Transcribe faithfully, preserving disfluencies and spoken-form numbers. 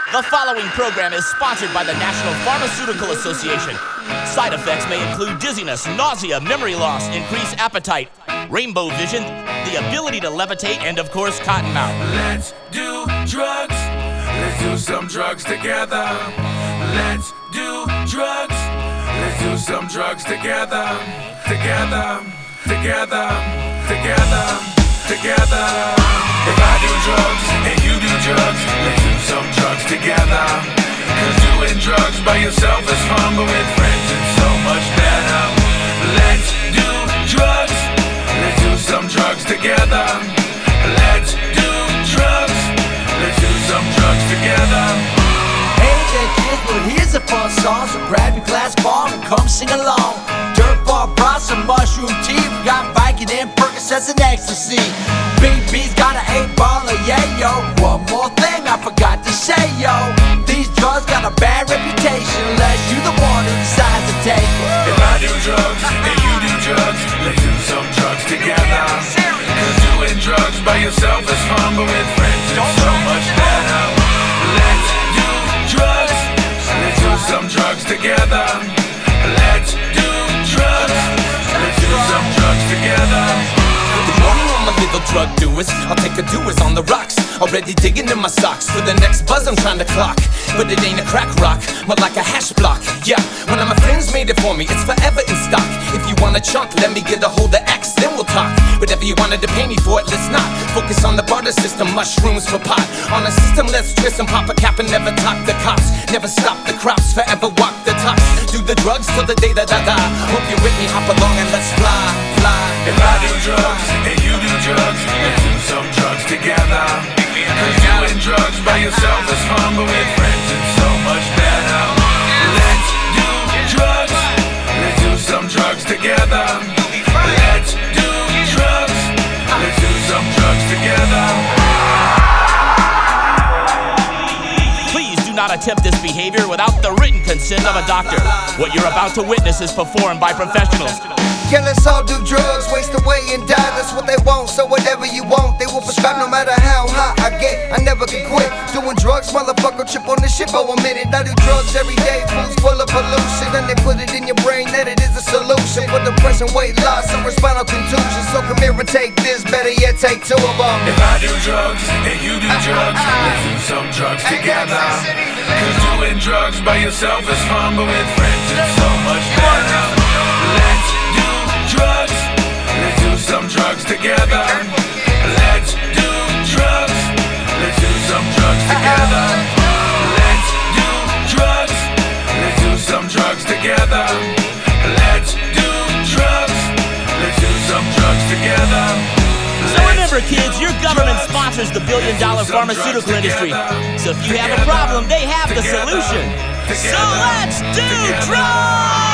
The following program is sponsored by the National Pharmaceutical Association. Side effects may include dizziness, nausea, memory loss, increased appetite, rainbow vision, the ability to levitate, and of course, cotton mouth. Let's do drugs. Let's do some drugs together. Let's do drugs. Let's do some drugs together. Together, together, together, together. If I do drugs and you do drugs, let's do some drugs together. Cause doing drugs by yourself is fun, but with friends it's so much better. Let's do drugs. Let's do some drugs together. Let's do drugs. Let's do some drugs together. Hey there kids, well here's a fun song. So grab your glass ball and come sing along. Dirt bar bras and mushroom tea. We got Viking and Percocets and ecstasy. B B's got an eight ball of yayo. One more thing I forgot to say, yo. These drugs got a bad reputation unless you the one who decides to take it. If I do drugs and you do drugs, let's do some drugs together. Cause doing drugs by yourself is fun, but with friends it's so much better. Let's do drugs. Let's do some drugs together. Let's do drugs. Let's do some drugs together. Good morning, all my little drug doers. I'll take a doers on the rocks. Already digging in my socks for the next buzz I'm trying to clock. But it ain't a crack rock, more like a hash block. Yeah, one of my friends made it for me, it's forever in stock. If you want a chunk, let me get a hold of X, then we'll talk. Whatever you wanted to pay me for it, let's not. Focus on the barter system, mushrooms for pot. On a system, let's twist and pop a cap and never talk the cops. Never stop the crops, forever walk the tops. Do the drugs till the day that I die. Hope you're with me, hop along and let's fly, fly. If I do drugs and you do drugs, let's do some drugs together. Cause doing drugs by yourself is fun, but with friends it's so much better. Let's do drugs. Let's do some drugs together. Let's do drugs. Let's do some drugs together. Please do not attempt this behavior without the written consent of a doctor. What you're about to witness is performed by professionals. Yeah, let's all do drugs, waste away and die, that's what they want. So whatever you want, they will prescribe no matter how high I get. I never can quit doing drugs, motherfucker, trip on this shit for a minute. I do drugs every day, foods full of pollution, and they put it in your brain that it is a solution for depression, weight loss, and spinal contusion. So come here and take this, better yet take two of them. If I do drugs and you do drugs, let's do some drugs together. Cause doing drugs by yourself is fun, but with friends it's so much better. Let's do drugs. Let's do some drugs together. Let's do drugs. Let's do some drugs together. Let's do drugs. Let's do some drugs together. Let's do drugs. Let's do some drugs together. So remember kids, your government sponsors the billion dollar pharmaceutical industry. So if you have a problem, they have the solution. So let's do drugs!